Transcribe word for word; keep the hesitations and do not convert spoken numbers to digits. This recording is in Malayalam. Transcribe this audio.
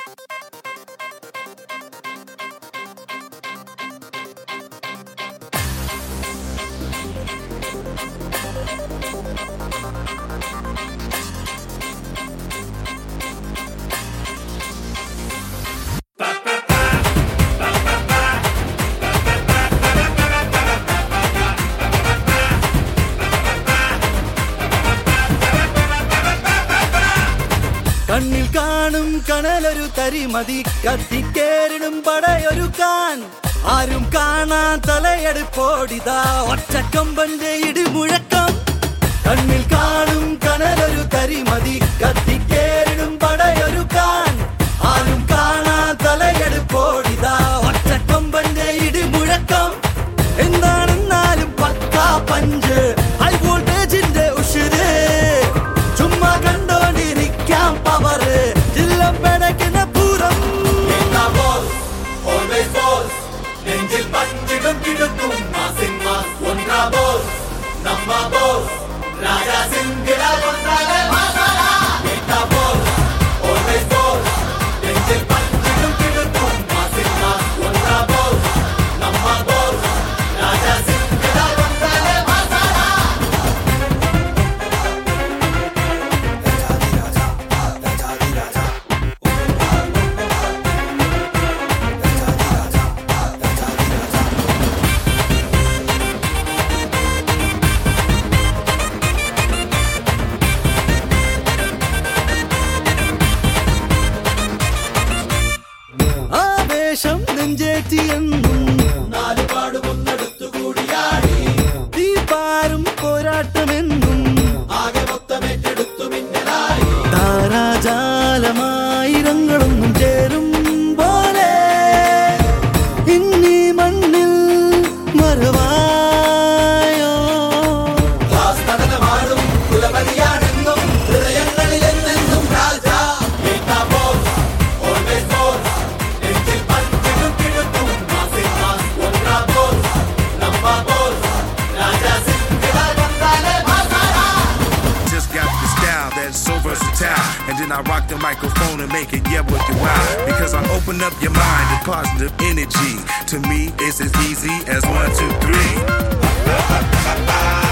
കണ്ണിൽ കാണും കനലൊരു തരിമതി കത്തിക്കേറിടും പടയൊരുക്കാൻ ആരും കാണാൻ തലയെടുപ്പോടിതാ ഒറ്റക്കൊമ്പന്റെ ഇടിമുഴക്കം. കണ്ണിൽ കാണും കനലൊരു തരിമതി കത്തിക്കേറിടും പടയൊരുക്കാൻ ആരും കാണാൻ തലയെടുപ്പോടിതാ ഒറ്റക്കൊമ്പന്റെ ഇടിമുഴക്കം. എന്താണെന്നാലും പക്കാ പഞ്ച് ഹൈ വോൾട്ടേജിന്റെ ഉഷിര് ചുമ്മാ കണ്ടോണ്ടിരിക്കാം പവറ് ജില്ലം പെടക്കുന്ന പൂരം. നെഞ്ചിൽ പഞ്ചിടും കിടക്കും ഒന്നാ ബോസ് നമ്മ ബോസ് രാജാ സിംഗിള ഒന്നാകെ നെഞ്ചിൽ പഞ്ചിടും കിടക്കും ഒന്നാ ബോസ് നമ്മ ബോസ് രാജാ സിംഗിള ഒന്നാകെ ആവേശം നെഞ്ചേറ്റിയെന്നും നാലുപാടുമൊന്നടുത്തുകൂടിയാടി തീപാറും പോരാട്ടമെന്നും ആകെ മൊത്തമേറ്റെടുത്തു മിന്നലായി താരാജാലമായിരങ്ങളൊന്നും ചേരും പോലെ ഇന്നീ മണ്ണിൽ മറവായോ തടലമാടും കുലപതിയാണെന്നും ഹൃദയങ്ങളിൽ എന്നെന്നും രാജ. So versatile, and then I rock the microphone and make it yeah with the wow. Because I open up your mind to positive energy. To me, it's as easy as one, two, three.